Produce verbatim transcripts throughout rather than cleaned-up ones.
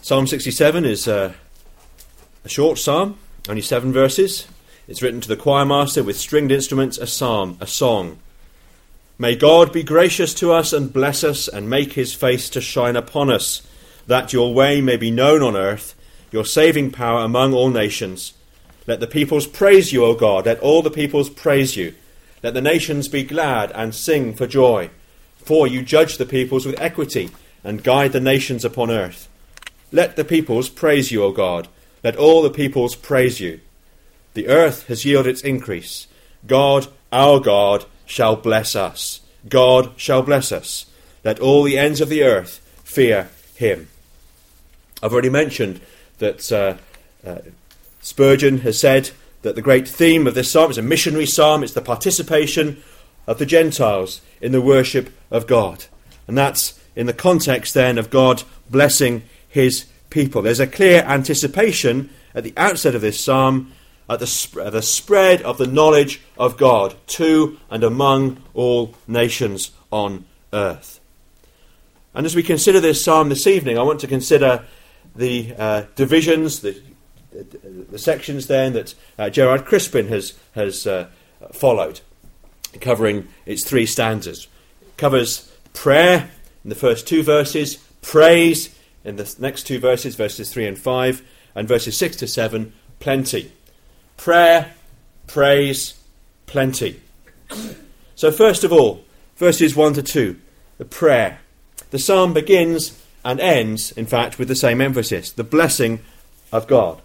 Psalm sixty-seven is uh, a short psalm, only seven verses. It's written to the choir master with stringed instruments, a psalm, a song. May God be gracious to us and bless us and make his face to shine upon us, that your way may be known on earth, your saving power among all nations. Let the peoples praise you, O God. Let all the peoples praise you. Let the nations be glad and sing for joy. For you judge the peoples with equity and guide the nations upon earth. Let the peoples praise you, O God. Let all the peoples praise you. The earth has yielded its increase. God, our God, shall bless us. God shall bless us. Let all the ends of the earth fear him. I've already mentioned that uh, uh, Spurgeon has said that the great theme of this psalm is a missionary psalm. It's the participation of the Gentiles in the worship of God. And that's in the context then of God blessing his people. There's a clear anticipation at the outset of this psalm at the, sp- at the spread of the knowledge of God to and among all nations on earth. And as we consider this psalm this evening, I want to consider the uh, divisions, the, the sections then that uh, Gerard Crispin has, has uh, followed, covering its three stanzas. It covers prayer in the first two verses, praise in the next two verses, verses three and five, and verses six to seven, plenty. Prayer, praise, plenty. So first of all, verses one to two, the prayer. The psalm begins and ends, in fact, with the same emphasis, the blessing of God.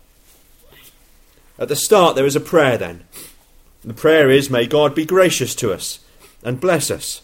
At the start there is a prayer then. The prayer is, may God be gracious to us and bless us.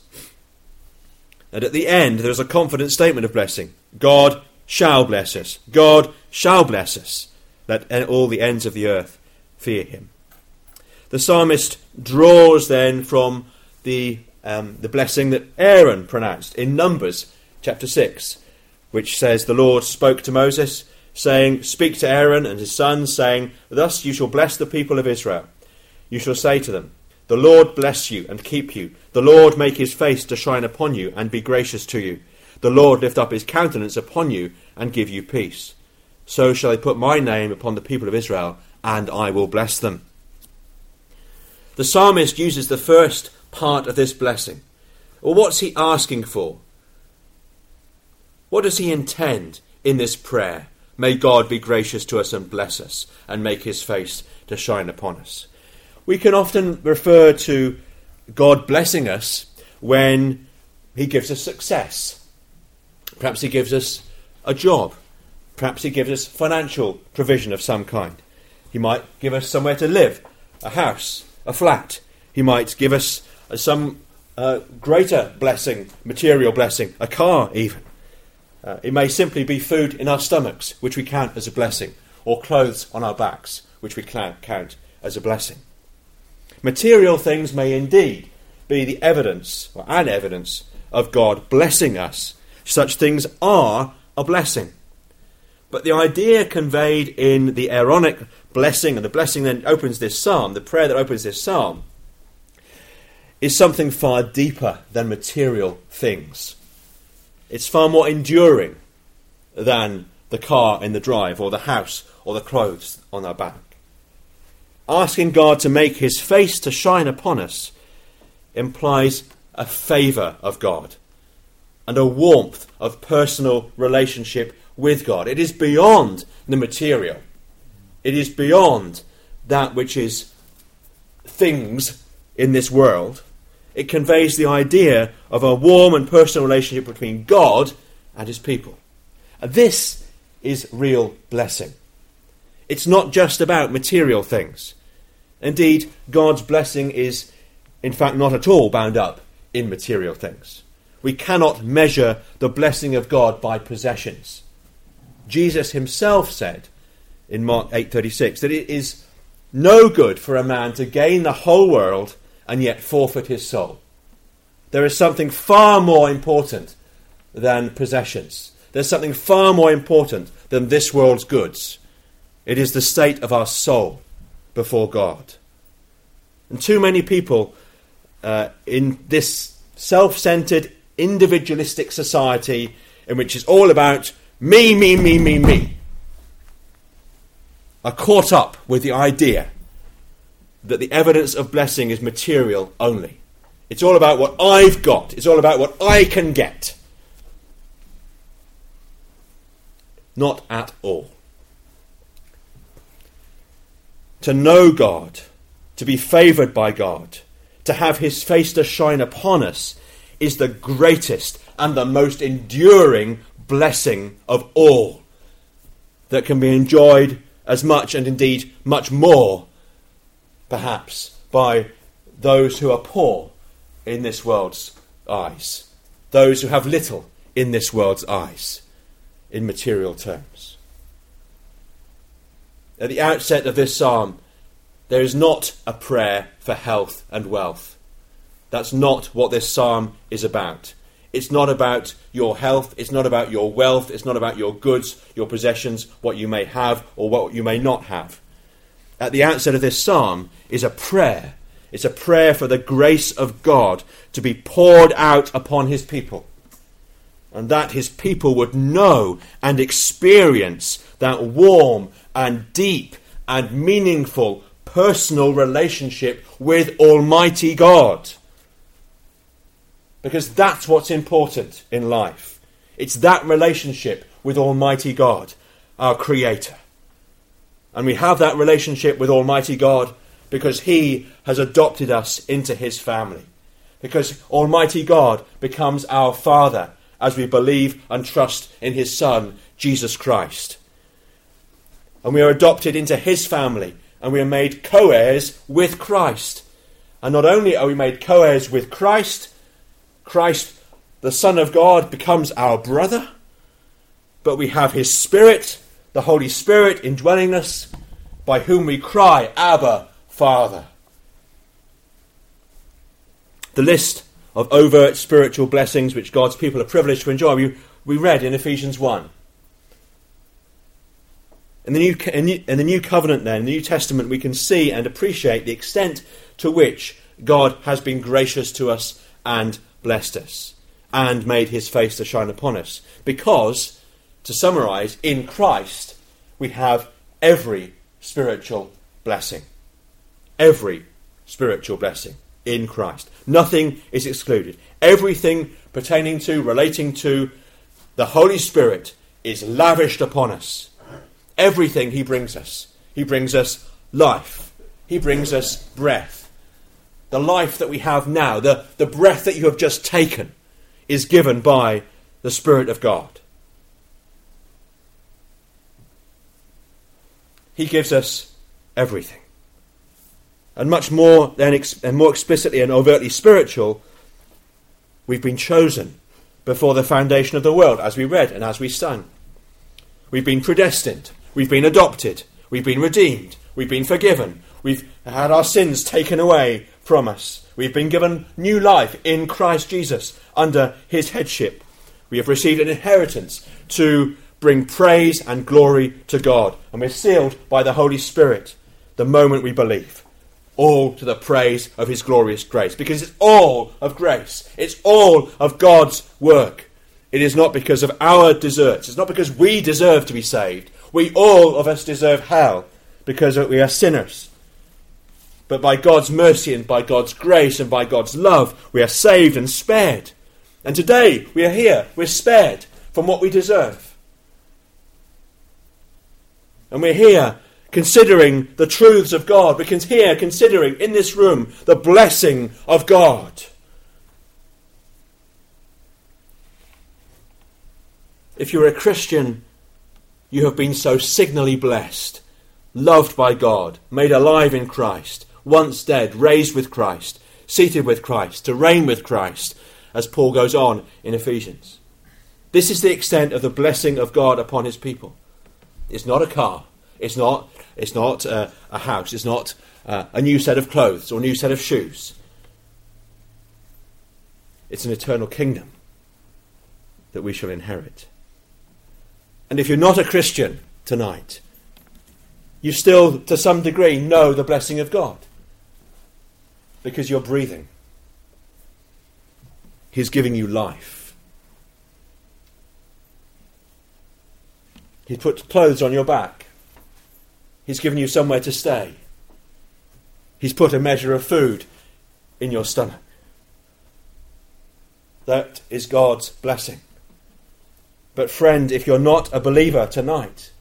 And at the end there is a confident statement of blessing. God shall bless us. God shall bless us. Let all the ends of the earth fear him. The psalmist draws then from the um, the blessing that Aaron pronounced in Numbers chapter six, which says, the Lord spoke to Moses, saying, speak to Aaron and his sons, saying, thus you shall bless the people of Israel. You shall say to them, the Lord bless you and keep you. The Lord make his face to shine upon you and be gracious to you. The Lord lift up his countenance upon you and give you peace. So shall I put my name upon the people of Israel, and I will bless them. The psalmist uses the first part of this blessing. Well, what's he asking for? What does he intend in this prayer? May God be gracious to us and bless us, and make his face to shine upon us. We can often refer to God blessing us when he gives us success. Perhaps he gives us a job. Perhaps he gives us financial provision of some kind. He might give us somewhere to live, a house, a flat. He might give us uh, some uh, greater blessing, material blessing, a car even. Uh, it may simply be food in our stomachs, which we count as a blessing, or clothes on our backs, which we count as a blessing. Material things may indeed be the evidence, or an evidence, of God blessing us. Such things are a blessing. But the idea conveyed in the Aaronic blessing, and the blessing that opens this psalm, the prayer that opens this psalm, is something far deeper than material things. It's far more enduring than the car in the drive, or the house, or the clothes on our back. Asking God to make his face to shine upon us implies a favour of God and a warmth of personal relationship with God. It is beyond the material. It is beyond that which is things in this world. It conveys the idea of a warm and personal relationship between God and his people. And this is real blessing. It's not just about material things. Indeed, God's blessing is, in fact, not at all bound up in material things. We cannot measure the blessing of God by possessions. Jesus himself said in Mark eight thirty-six that it is no good for a man to gain the whole world and yet forfeit his soul. There is something far more important than possessions. There's something far more important than this world's goods. It is the state of our soul before God. And too many people uh, in this self-centered, individualistic society in which it's all about me, me, me, me, me, are caught up with the idea that the evidence of blessing is material only. It's all about what I've got. It's all about what I can get. Not at all. To know God, to be favoured by God, to have his face to shine upon us, is the greatest and the most enduring blessing of all that can be enjoyed as much, and indeed much more, perhaps, by those who are poor in this world's eyes, those who have little in this world's eyes, in material terms. At the outset of this psalm, there is not a prayer for health and wealth. That's not what this psalm is about. It's not about your health, it's not about your wealth, it's not about your goods, your possessions, what you may have or what you may not have. At the outset of this psalm is a prayer. It's a prayer for the grace of God to be poured out upon his people, and that his people would know and experience that warm and deep and meaningful personal relationship with Almighty God. Because that's what's important in life. It's that relationship with Almighty God, our Creator. And we have that relationship with Almighty God because he has adopted us into his family. Because Almighty God becomes our Father as we believe and trust in his Son, Jesus Christ. And we are adopted into his family, and we are made co-heirs with Christ. And not only are we made co-heirs with Christ, Christ, the Son of God, becomes our brother, but we have his Spirit, the Holy Spirit, indwelling us, by whom we cry, Abba, Father. The list of overt spiritual blessings which God's people are privileged to enjoy, we, we read in Ephesians one. In the, new, in the New Covenant then, in the New Testament, we can see and appreciate the extent to which God has been gracious to us and blessed us, and made his face to shine upon us. Because, to summarise, in Christ we have every spiritual blessing. Every spiritual blessing in Christ. Nothing is excluded. Everything pertaining to, relating to the Holy Spirit is lavished upon us. Everything he brings us. He brings us life. He brings us breath. The life that we have now, the, the breath that you have just taken, is given by the Spirit of God. He gives us everything. And much more than ex- and more explicitly and overtly spiritual, we've been chosen before the foundation of the world, as we read and as we sang. We've been predestined. We've been adopted. We've been redeemed. We've been forgiven. We've had our sins taken away from us. We've been given new life in Christ Jesus under his headship. We have received an inheritance to bring praise and glory to God. And we're sealed by the Holy Spirit the moment we believe. All to the praise of his glorious grace. Because it's all of grace. It's all of God's work. It is not because of our deserts. It's not because we deserve to be saved. We, all of us, deserve hell because we are sinners. But by God's mercy and by God's grace and by God's love, we are saved and spared. And today we are here. We're spared from what we deserve. And we're here considering the truths of God. We're here considering in this room the blessing of God. If you're a Christian, you have been so signally blessed, loved by God, made alive in Christ, once dead, raised with Christ, seated with Christ, to reign with Christ, as Paul goes on in Ephesians. This is the extent of the blessing of God upon his people. It's not a car. It's not, it's not uh, a house. It's not uh, a new set of clothes or a new set of shoes. It's an eternal kingdom that we shall inherit. And if you're not a Christian tonight, you still, to some degree, know the blessing of God. Because you're breathing. He's giving you life. He's put clothes on your back. He's given you somewhere to stay. He's put a measure of food in your stomach. That is God's blessing. But friend, if you're not a believer tonight,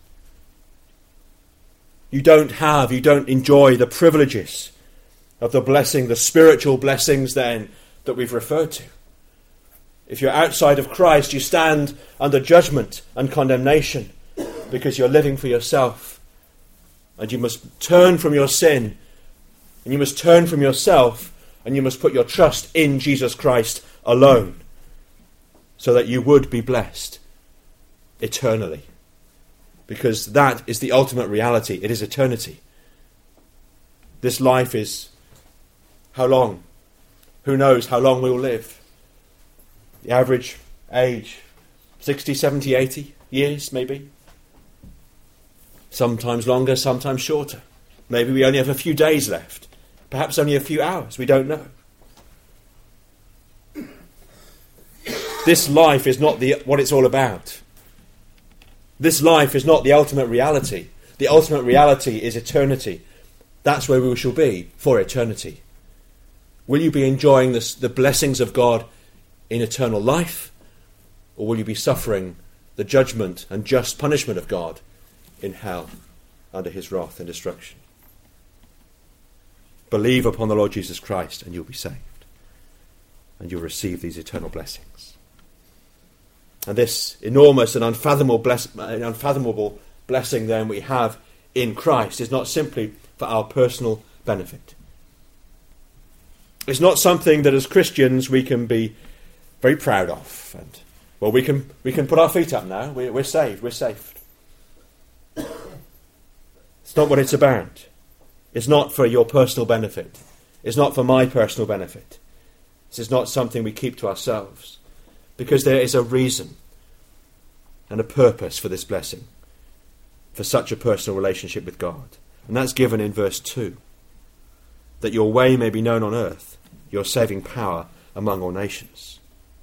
you don't have, you don't enjoy the privileges of the blessing, the spiritual blessings then that we've referred to. If you're outside of Christ, you stand under judgment and condemnation because you're living for yourself. And you must turn from your sin, and you must turn from yourself, and you must put your trust in Jesus Christ alone, so that you would be blessed eternally. Because that is the ultimate reality. It is eternity. This life is how long? Who knows how long we will live? The average age, sixty, seventy, eighty years maybe. Sometimes longer, sometimes shorter. Maybe we only have a few days left. Perhaps only a few hours. We don't know. This life is not the what it's all about. This life is not the ultimate reality. The ultimate reality is eternity. That's where we shall be for eternity. Will you be enjoying this, the blessings of God in eternal life? Or will you be suffering the judgment and just punishment of God in hell under his wrath and destruction? Believe upon the Lord Jesus Christ and you'll be saved. And you'll receive these eternal blessings. And this enormous and unfathomable, bless, unfathomable blessing then we have in Christ is not simply for our personal benefit. It's not something that as Christians we can be very proud of. And well, we can we can put our feet up now. We're, we're saved. We're safe. It's not what it's about. It's not for your personal benefit. It's not for my personal benefit. This is not something we keep to ourselves. Because there is a reason and a purpose for this blessing, for such a personal relationship with God. And that's given in verse two. That your way may be known on earth, your saving power among all nations.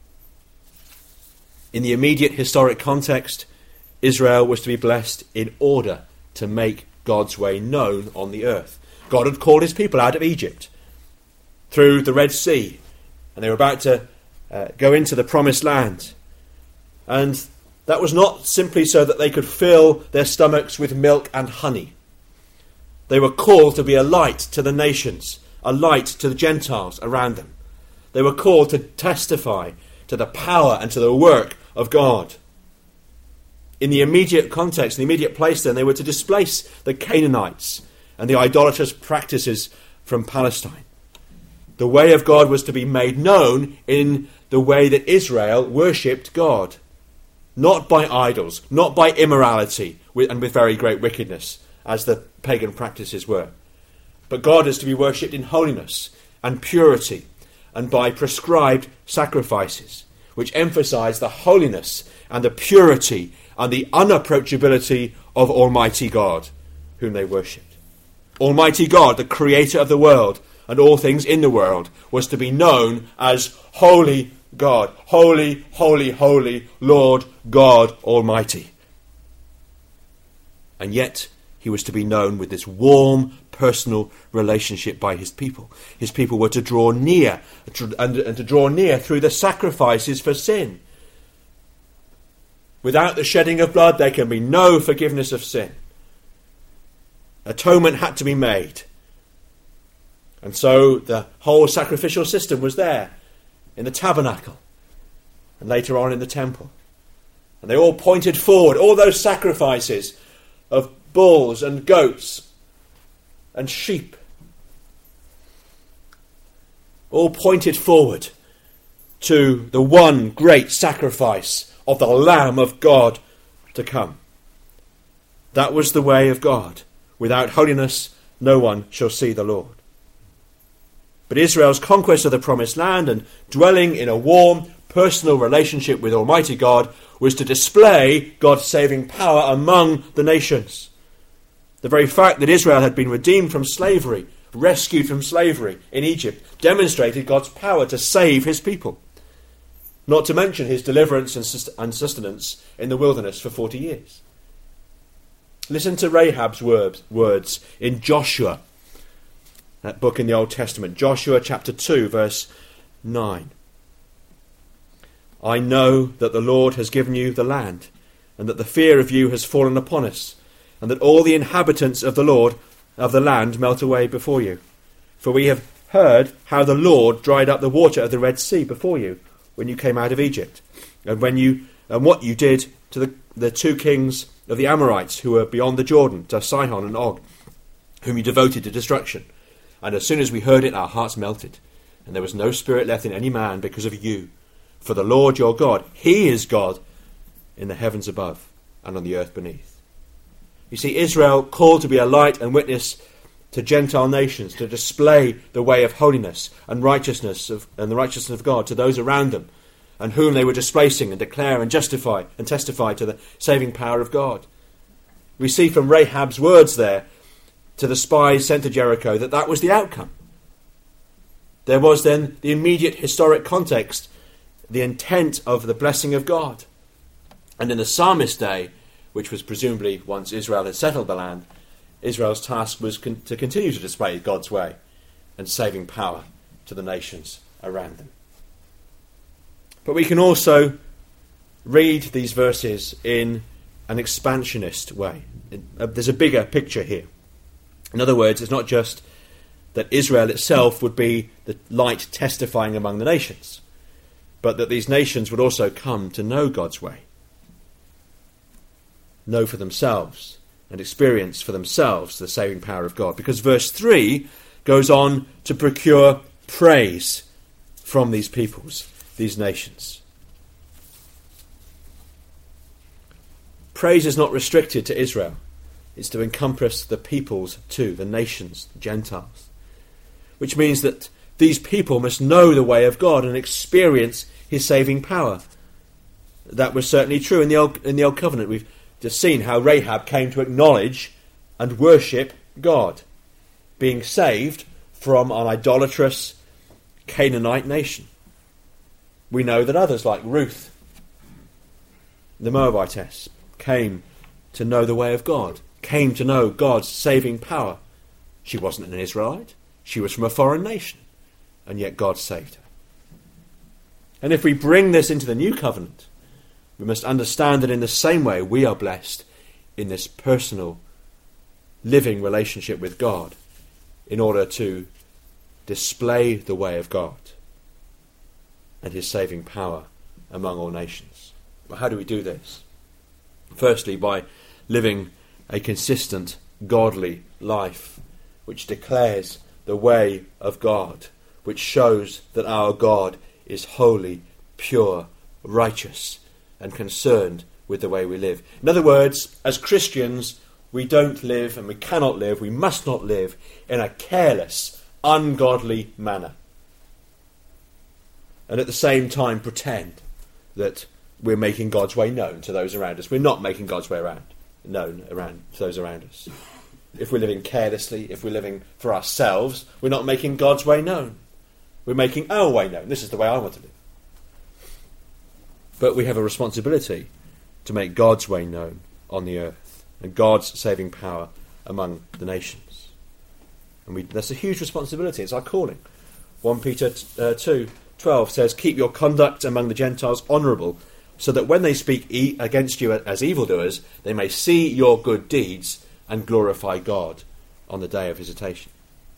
In the immediate historic context, Israel was to be blessed in order to make God's way known on the earth. God had called his people out of Egypt through the Red Sea, and they were about to uh, go into the promised land. And that was not simply so that they could fill their stomachs with milk and honey. They were called to be a light to the nations, a light to the Gentiles around them. They were called to testify to the power and to the work of God. In the immediate context, in the immediate place then, they were to displace the Canaanites and the idolatrous practices from Palestine. The way of God was to be made known in the way that Israel worshipped God. Not by idols, not by immorality and with very great wickedness, as the pagan practices were. But God is to be worshipped in holiness and purity and by prescribed sacrifices, which emphasize the holiness and the purity and the unapproachability of Almighty God, whom they worshipped. Almighty God, the creator of the world and all things in the world, was to be known as Holy God. Holy, holy, holy, Lord God Almighty. And yet he was to be known with this warm, personal relationship by his people. His people were to draw near, and to draw near through the sacrifices for sin. Without the shedding of blood, there can be no forgiveness of sin. Atonement had to be made. And so the whole sacrificial system was there in the tabernacle and later on in the temple. And they all pointed forward, all those sacrifices of bulls and goats and sheep, all pointed forward to the one great sacrifice of the Lamb of God to come. That was the way of God. Without holiness, no one shall see the Lord. But Israel's conquest of the promised land and dwelling in a warm, personal relationship with Almighty God was to display God's saving power among the nations. The very fact that Israel had been redeemed from slavery, rescued from slavery in Egypt, demonstrated God's power to save his people. Not to mention his deliverance and sustenance in the wilderness for forty years. Listen to Rahab's words in Joshua, that book in the Old Testament. Joshua chapter two, verse nine. I know that the Lord has given you the land, and that the fear of you has fallen upon us, and that all the inhabitants of the Lord of the land melt away before you. For we have heard how the Lord dried up the water of the Red Sea before you when you came out of Egypt, and when you and what you did to the, the two kings of the Amorites who were beyond the Jordan, to Sihon and Og, whom you devoted to destruction. And as soon as we heard it, our hearts melted, and there was no spirit left in any man because of you. For the Lord your God, he is God in the heavens above and on the earth beneath. You see, Israel called to be a light and witness to Gentile nations, to display the way of holiness and righteousness of, and the righteousness of God to those around them, and whom they were displacing, and declare and justify and testify to the saving power of God. We see from Rahab's words there to the spies sent to Jericho that that was the outcome. There was then the immediate historic context, the intent of the blessing of God. And in the psalmist's day, which was presumably once Israel had settled the land, Israel's task was con- to continue to display God's way and saving power to the nations around them. But we can also read these verses in an expansionist way. There's a bigger picture here. In other words, it's not just that Israel itself would be the light testifying among the nations, but that these nations would also come to know God's way, know for themselves, and experience for themselves the saving power of God. Because verse three goes on to procure praise from these peoples, these nations. Praise is not restricted to Israel. It's to encompass the peoples too, the nations, the Gentiles. Which means that these people must know the way of God and experience his saving power. That was certainly true in the Old, in the Old Covenant. We've just seen how Rahab came to acknowledge and worship God, being saved from an idolatrous Canaanite nation. We know that others like Ruth, the Moabitess, came to know the way of God, came to know God's saving power. She wasn't an Israelite. She was from a foreign nation, and yet God saved her. And if we bring this into the new covenant, we must understand that in the same way we are blessed in this personal, living relationship with God in order to display the way of God and his saving power among all nations. But how do we do this? Firstly, by living a consistent, godly life, which declares the way of God, which shows that our God is holy, pure, righteous, and concerned with the way we live. In other words, as Christians, we don't live, and we cannot live, we must not live in a careless, ungodly manner. And at the same time pretend that we're making God's way known to those around us. We're not making God's way around known around to those around us. If we're living carelessly, if we're living for ourselves, we're not making God's way known. We're making our way known. This is the way I want to live. But we have a responsibility to make God's way known on the earth and God's saving power among the nations. And we, that's a huge responsibility. It's our calling. First Peter uh, two twelve says, "Keep your conduct among the Gentiles honourable, so that when they speak e- against you as evildoers, they may see your good deeds and glorify God on the day of visitation."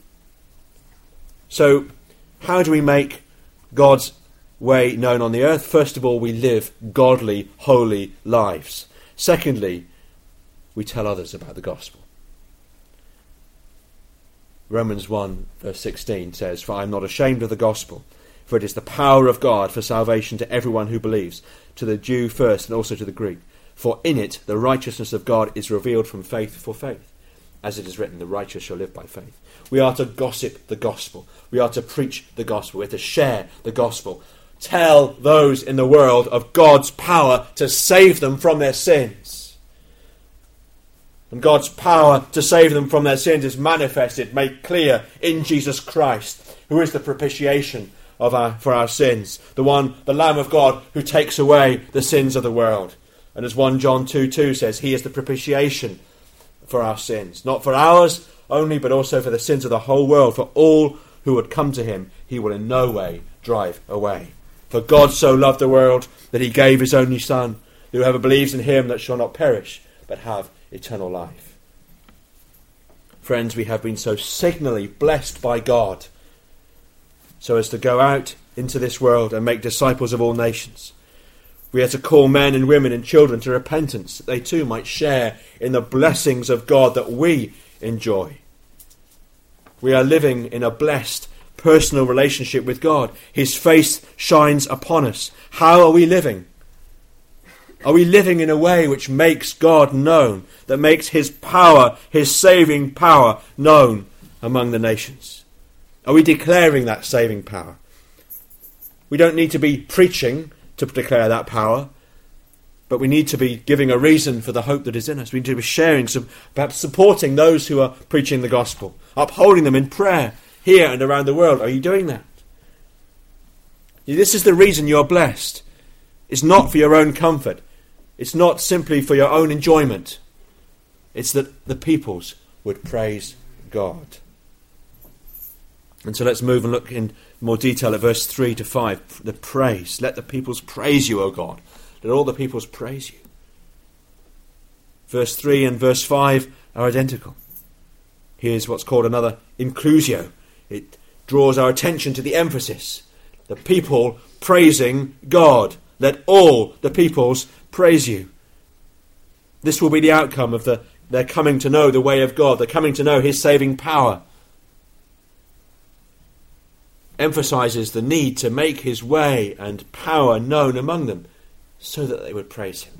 So, how do we make God's way known on the earth? First of all, we live godly, holy lives. Secondly, we tell others about the gospel. Romans one verse sixteen says, "For I am not ashamed of the gospel, for it is the power of God for salvation to everyone who believes, to the Jew first and also to the Greek. For in it the righteousness of God is revealed from faith for faith. As it is written, the righteous shall live by faith." We are to gossip the gospel. We are to preach the gospel. We are to share the gospel. Tell those in the world of God's power to save them from their sins. And God's power to save them from their sins is manifested, made clear in Jesus Christ, who is the propitiation of our, for our sins. The one, the Lamb of God, who takes away the sins of the world. And as First John two two says, he is the propitiation for our sins. Not for ours only, but also for the sins of the whole world. For all who would come to him, he will in no way drive away. For God so loved the world that he gave his only Son, that whoever believes in him that shall not perish, but have eternal life. Friends, we have been so signally blessed by God so as to go out into this world and make disciples of all nations. We are to call men and women and children to repentance, that they too might share in the blessings of God that we enjoy. We are living in a blessed personal relationship with God. His face shines upon us. How are we living? Are we living in a way which makes God known, that makes his power, his saving power, known among the nations? Are we declaring that saving power? We don't need to be preaching to declare that power, but we need to be giving a reason for the hope that is in us. We need to be sharing, some, perhaps supporting those who are preaching the gospel, upholding them in prayer here and around the world. Are you doing that? This is the reason you're blessed. It's not for your own comfort. It's not simply for your own enjoyment. It's that the peoples would praise God. And so let's move and look in more detail at verse three to five. The praise. Let the peoples praise you, O God. Let all the peoples praise you. Verse three and verse five are identical. Here's what's called another inclusio. It draws our attention to the emphasis. The people praising God. Let all the peoples praise you. This will be the outcome of the, their coming to know the way of God. They're coming to know his saving power. Emphasizes the need to make his way and power known among them so that they would praise him.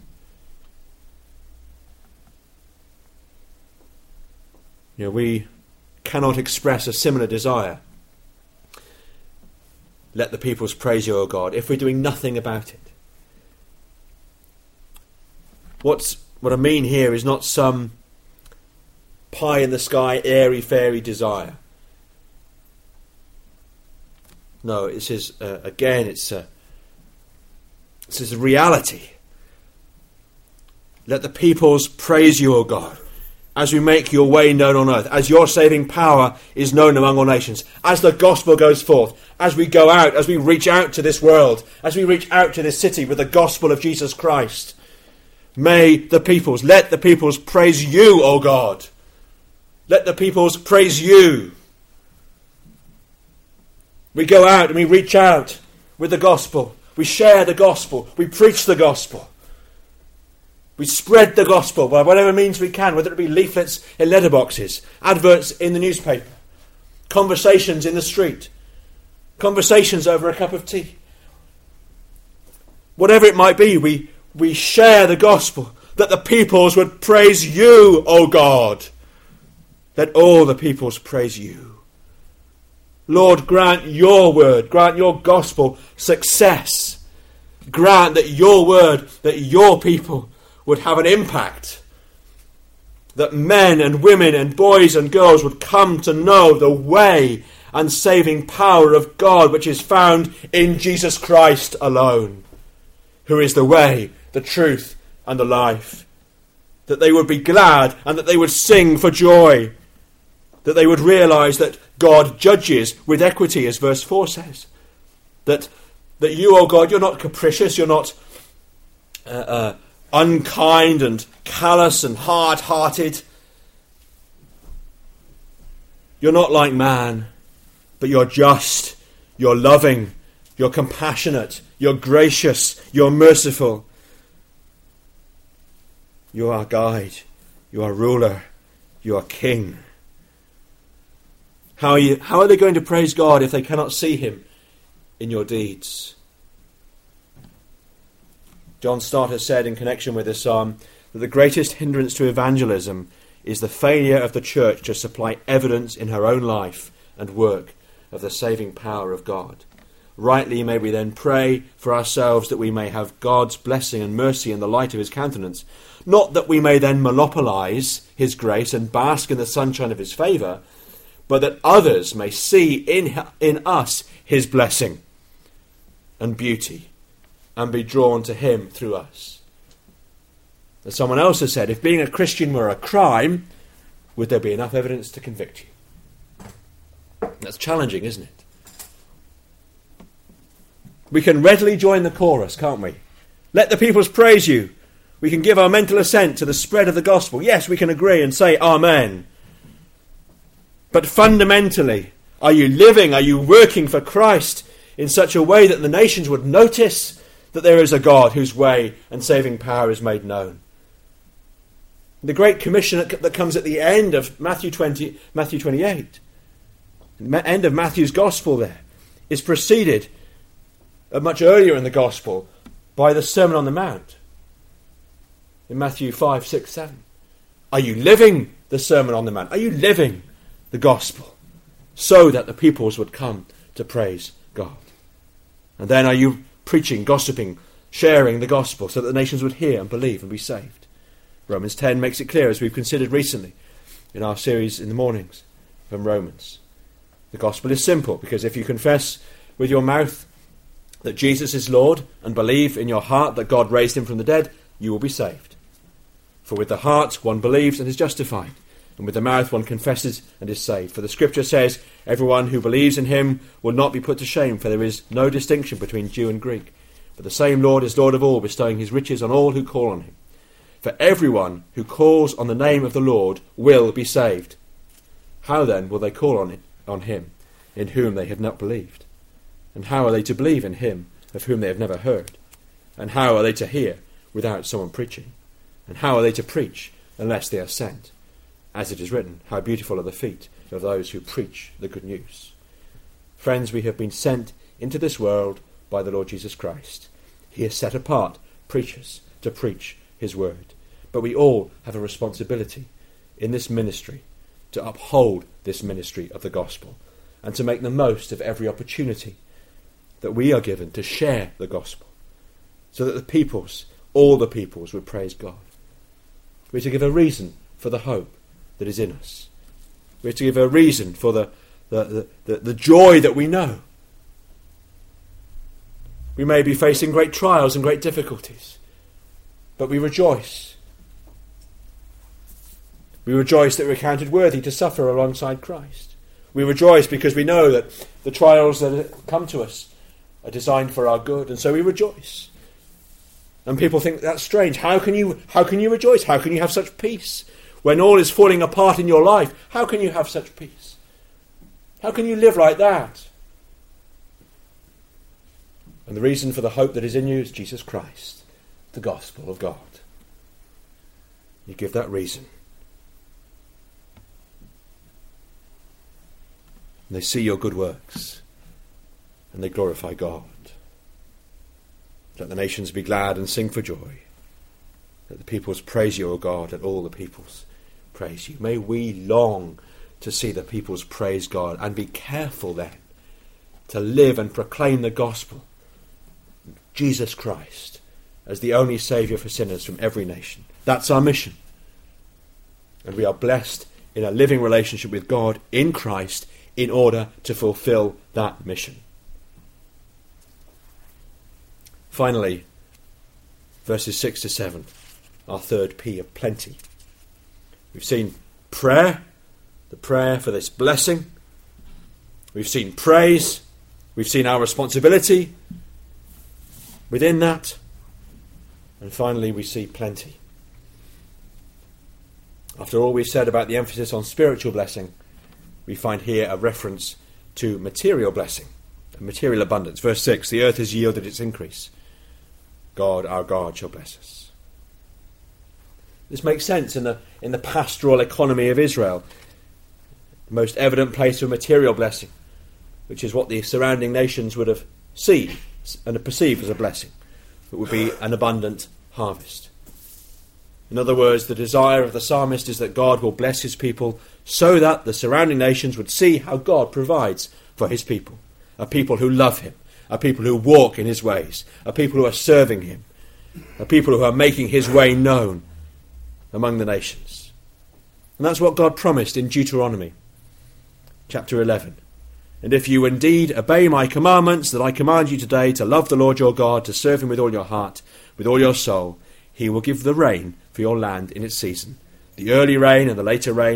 You know, we cannot express a similar desire. Let the peoples praise you, O God, if we're doing nothing about it. What's, what I mean here is not some pie in the sky, airy fairy desire. No, it says, uh, again, it's a, this is a reality. Let the peoples praise you, O God, as we make your way known on earth, as your saving power is known among all nations, as the gospel goes forth, as we go out, as we reach out to this world, as we reach out to this city with the gospel of Jesus Christ. May the peoples, let the peoples praise you, O God. Let the peoples praise you. We go out and we reach out with the gospel. We share the gospel. We preach the gospel. We spread the gospel by whatever means we can, whether it be leaflets in letterboxes, adverts in the newspaper, conversations in the street, conversations over a cup of tea. Whatever it might be, we, we share the gospel, that the peoples would praise you, O God. Let all the peoples praise you. Lord, grant your word, grant your gospel success. Grant that your word, that your people would have an impact. That men and women and boys and girls would come to know the way and saving power of God, which is found in Jesus Christ alone, who is the way, the truth, and the life. That they would be glad and that they would sing for joy. That they would realise that God judges with equity, as verse four says. That that you, O God, you're not capricious, you're not uh, uh, unkind and callous and hard-hearted. You're not like man, but you're just, you're loving, you're compassionate, you're gracious, you're merciful. You are guide, you are ruler, you are king. How are you, how are they going to praise God if they cannot see him in your deeds? John Stott has said in connection with this psalm that the greatest hindrance to evangelism is the failure of the church to supply evidence in her own life and work of the saving power of God. Rightly may we then pray for ourselves that we may have God's blessing and mercy in the light of his countenance, not that we may then monopolise his grace and bask in the sunshine of his favour, but that others may see in, in us his blessing and beauty and be drawn to him through us. As someone else has said, if being a Christian were a crime, would there be enough evidence to convict you? That's challenging, isn't it? We can readily join the chorus, can't we? Let the peoples praise you. We can give our mental assent to the spread of the gospel. Yes, we can agree and say amen. But fundamentally, are you living, are you working for Christ in such a way that the nations would notice that there is a God whose way and saving power is made known? The great commission that comes at the end of Matthew twenty, Matthew twenty-eight, the end of Matthew's gospel there, is preceded uh, much earlier in the gospel by the Sermon on the Mount in Matthew five, six, seven. Are you living the Sermon on the Mount? Are you living the gospel so that the peoples would come to praise God? And then are you preaching, gossiping, sharing the gospel so that the nations would hear and believe and be saved? Romans ten makes it clear, as we've considered recently in our series in the mornings from Romans. The gospel is simple, because if you confess with your mouth that Jesus is Lord and believe in your heart that God raised him from the dead, you will be saved. For with the heart one believes and is justified, and with the mouth one confesses and is saved. For the scripture says, everyone who believes in him will not be put to shame, for there is no distinction between Jew and Greek. But the same Lord is Lord of all, bestowing his riches on all who call on him. For everyone who calls on the name of the Lord will be saved. How then will they call on it, on him, in whom they have not believed? And how are they to believe in him of whom they have never heard? And how are they to hear without someone preaching? And how are they to preach unless they are sent? As it is written, how beautiful are the feet of those who preach the good news. Friends, we have been sent into this world by the Lord Jesus Christ. He has set apart preachers to preach his word. But we all have a responsibility in this ministry to uphold this ministry of the gospel and to make the most of every opportunity that we are given to share the gospel so that the peoples, all the peoples, would praise God. We're to give a reason for the hope that is in us. We're to give a reason for the, the, the, the, the joy that we know. We may be facing great trials and great difficulties, but we rejoice. We rejoice that we're counted worthy to suffer alongside Christ. We rejoice because we know that the trials that come to us are designed for our good, and so we rejoice. And people think that's strange. How can you, how can you rejoice? How can you have such peace? When all is falling apart in your life, how can you have such peace? How can you live like that? And the reason for the hope that is in you is Jesus Christ, the gospel of God. You give that reason. And they see your good works, and they glorify God. Let the nations be glad and sing for joy. Let the peoples praise you, O God. Let all the peoples praise you. May we long to see the peoples praise God, and be careful then to live and proclaim the gospel, Jesus Christ, as the only Saviour for sinners from every nation. That's our mission. And we are blessed in a living relationship with God in Christ in order to fulfill that mission. Finally, verses six to seven, our third P of plenty. We've seen prayer, the prayer for this blessing. We've seen praise. We've seen our responsibility within that. And finally, we see plenty. After all we've said about the emphasis on spiritual blessing, we find here a reference to material blessing, material abundance. Verse six, the earth has yielded its increase. God, our God, shall bless us. This makes sense in the, in the pastoral economy of Israel. The most evident place of material blessing, which is what the surrounding nations would have seen and perceived as a blessing. It would be an abundant harvest. In other words, the desire of the psalmist is that God will bless his people so that the surrounding nations would see how God provides for his people. A people who love him, a people who walk in his ways, a people who are serving him, a people who are making his way known among the nations. And that's what God promised in Deuteronomy chapter eleven. And if you indeed obey my commandments that I command you today, to love the Lord your God, to serve him with all your heart, with all your soul, he will give the rain for your land in its season, the early rain and the later rain,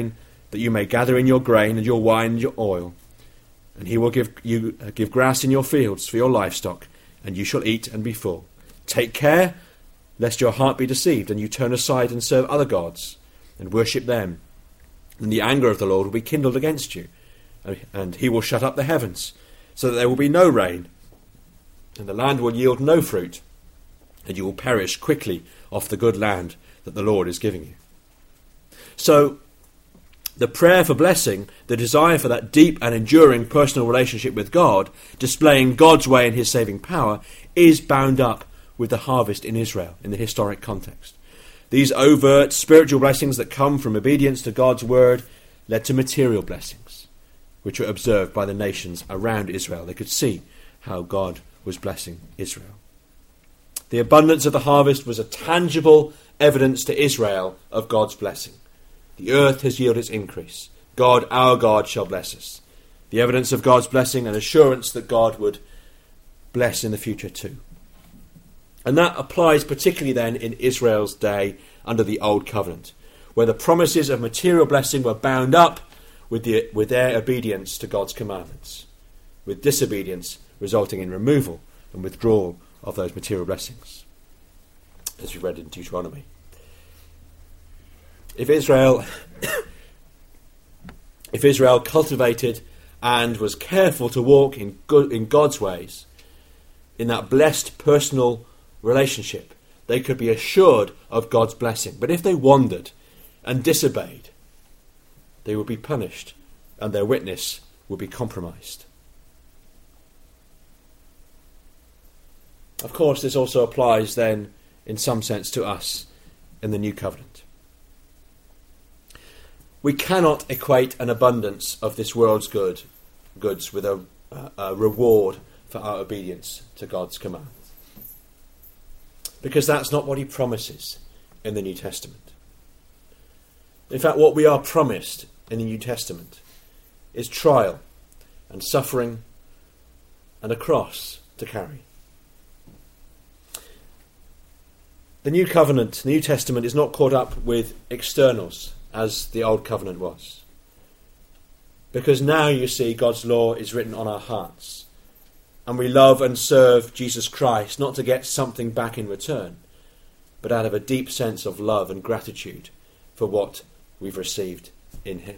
that you may gather in your grain and your wine and your oil. And he will give you uh, give grass in your fields for your livestock, and you shall eat and be full. Take care lest your heart be deceived, and you turn aside and serve other gods, and worship them. And the anger of the Lord will be kindled against you, and he will shut up the heavens, so that there will be no rain, and the land will yield no fruit, and you will perish quickly off the good land that the Lord is giving you. So, the prayer for blessing, the desire for that deep and enduring personal relationship with God, displaying God's way and his saving power, is bound up with the harvest in Israel in the historic context. These overt spiritual blessings that come from obedience to God's word led to material blessings, which were observed by the nations around Israel. They could see how God was blessing Israel. The abundance of the harvest was a tangible evidence to Israel of God's blessing. The earth has yielded its increase. God, our God, shall bless us. The evidence of God's blessing and assurance that God would bless in the future too. And that applies particularly then in Israel's day under the Old Covenant, where the promises of material blessing were bound up with, the, with their obedience to God's commandments, with disobedience resulting in removal and withdrawal of those material blessings, as we read in Deuteronomy. If Israel, if Israel cultivated and was careful to walk in good, in God's ways, in that blessed personal relationship, they could be assured of God's blessing. But if they wandered and disobeyed, they would be punished and their witness would be compromised. Of course, this also applies then, in some sense, to us in the New Covenant. We cannot equate an abundance of this world's good goods with a, a reward for our obedience to God's command, because that's not what he promises in the New Testament. In fact, what we are promised in the New Testament is trial and suffering and a cross to carry. The New Covenant, the New Testament, is not caught up with externals as the Old Covenant was. Because now, you see, God's law is written on our hearts. And we love and serve Jesus Christ, not to get something back in return, but out of a deep sense of love and gratitude for what we've received in him.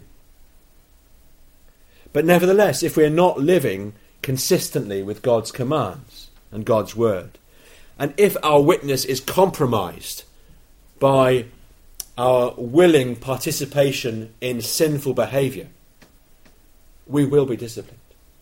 But nevertheless, if we're not living consistently with God's commands and God's word, and if our witness is compromised by our willing participation in sinful behaviour, we will be disciplined.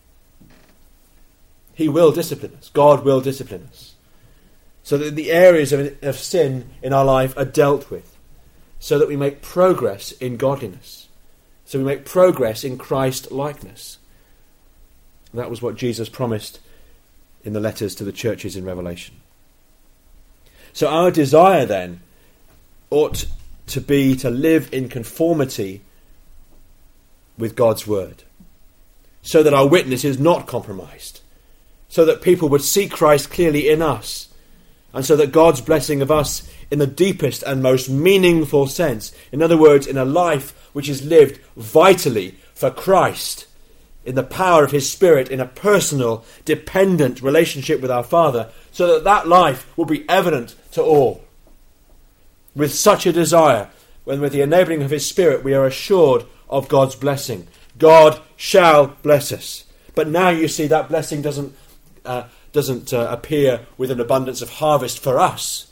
He will discipline us. God will discipline us. So that the areas of, of sin in our life are dealt with. So that we make progress in godliness. So we make progress in Christ-likeness. And that was what Jesus promised in the letters to the churches in Revelation. So our desire then ought to be to live in conformity with God's word, so that our witness is not compromised, so that people would see Christ clearly in us, and so that God's blessing of us in the deepest and most meaningful sense, in other words, in a life which is lived vitally for Christ, in the power of his Spirit, in a personal, dependent relationship with our Father, so that that life will be evident to all. With such a desire, when with the enabling of his Spirit we are assured of God's blessing. God shall bless us. But now you see that blessing doesn't uh, doesn't uh, appear with an abundance of harvest for us.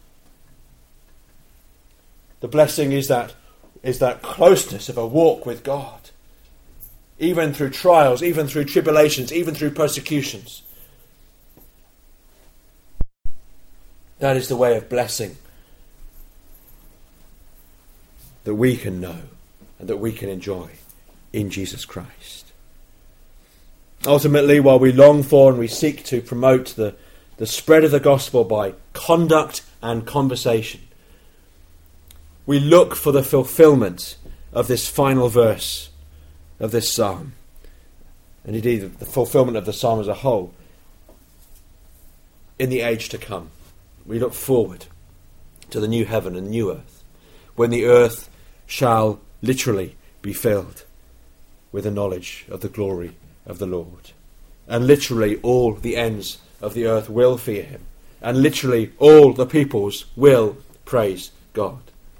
The blessing is that is that closeness of a walk with God. Even through trials, even through tribulations, even through persecutions. That is the way of blessing that we can know and that we can enjoy in Jesus Christ. Ultimately, while we long for and we seek to promote the, the spread of the gospel by conduct and conversation, we look for the fulfillment of this final verse of this psalm, and indeed the fulfillment of the psalm as a whole, in the age to come. We look forward to the new heaven and new earth, when the earth shall literally be filled with the knowledge of the glory of the Lord. And literally all the ends of the earth will fear him. And literally all the peoples will praise God.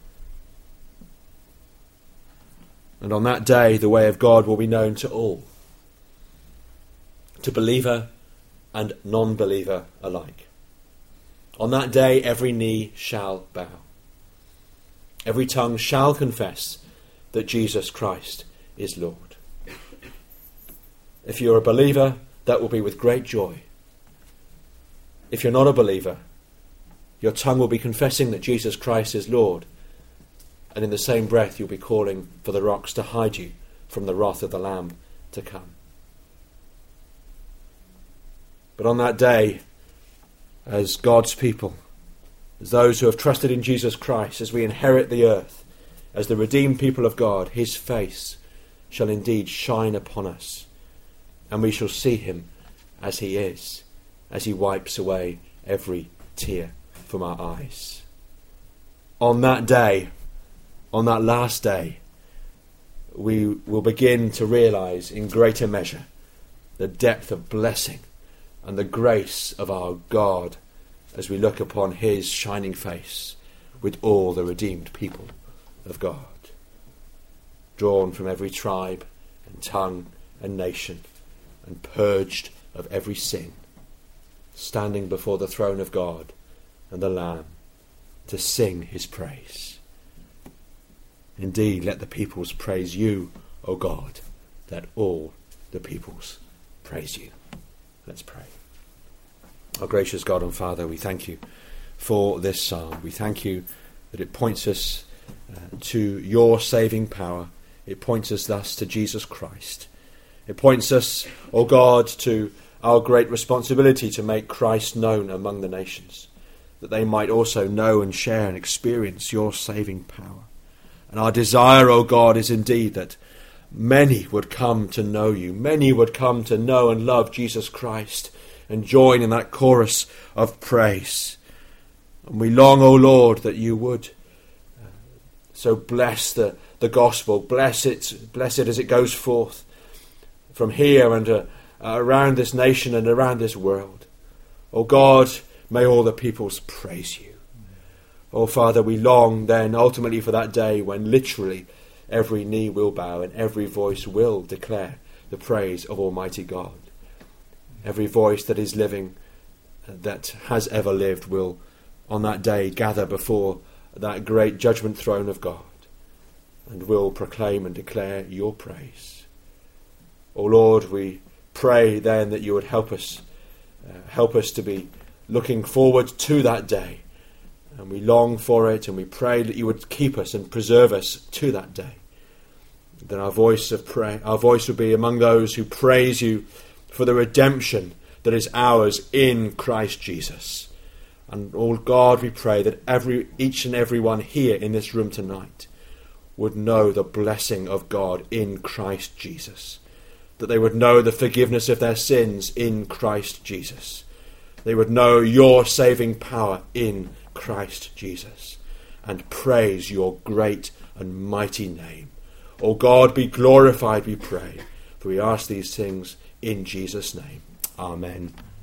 And on that day, the way of God will be known to all, to believer and non-believer alike. On that day, every knee shall bow. Every tongue shall confess that Jesus Christ is Lord. If you're a believer, that will be with great joy. If you're not a believer, your tongue will be confessing that Jesus Christ is Lord, and in the same breath you'll be calling for the rocks to hide you from the wrath of the Lamb to come. But on that day, as God's people, as those who have trusted in Jesus Christ, as we inherit the earth, as the redeemed people of God, his face shall indeed shine upon us, and we shall see him as he is, as he wipes away every tear from our eyes. On that day, on that last day, we will begin to realize in greater measure the depth of blessing and the grace of our God as we look upon his shining face with all the redeemed people of God, drawn from every tribe and tongue and nation and purged of every sin, standing before the throne of God and the Lamb to sing his praise. Indeed, let the peoples praise you, O God, that all the peoples praise you. Let's pray. Our gracious God and Father, we thank you for this psalm. We thank you that it points us uh, to your saving power. It points us thus to Jesus Christ. It points us, O God, to our great responsibility to make Christ known among the nations, that they might also know and share and experience your saving power. And our desire, O God, is indeed that many would come to know you, many would come to know and love Jesus Christ and join in that chorus of praise. And we long, O Lord, that you would uh, so bless the, the gospel, bless it, bless it as it goes forth from here and uh, around this nation and around this world. O God, may all the peoples praise you. Oh, Father, we long then ultimately for that day when literally every knee will bow and every voice will declare the praise of Almighty God. Every voice that is living, that has ever lived, will on that day gather before that great judgment throne of God and will proclaim and declare your praise. Oh Lord, we pray then that you would help us, uh, help us to be looking forward to that day. And we long for it, and we pray that you would keep us and preserve us to that day. That our voice of pray, our voice would be among those who praise you for the redemption that is ours in Christ Jesus. And oh God, we pray that every each and every one here in this room tonight would know the blessing of God in Christ Jesus. That they would know the forgiveness of their sins in Christ Jesus. They would know your saving power in Christ Jesus, and praise your great and mighty name. O God, be glorified, we pray, for we ask these things in Jesus' name. Amen.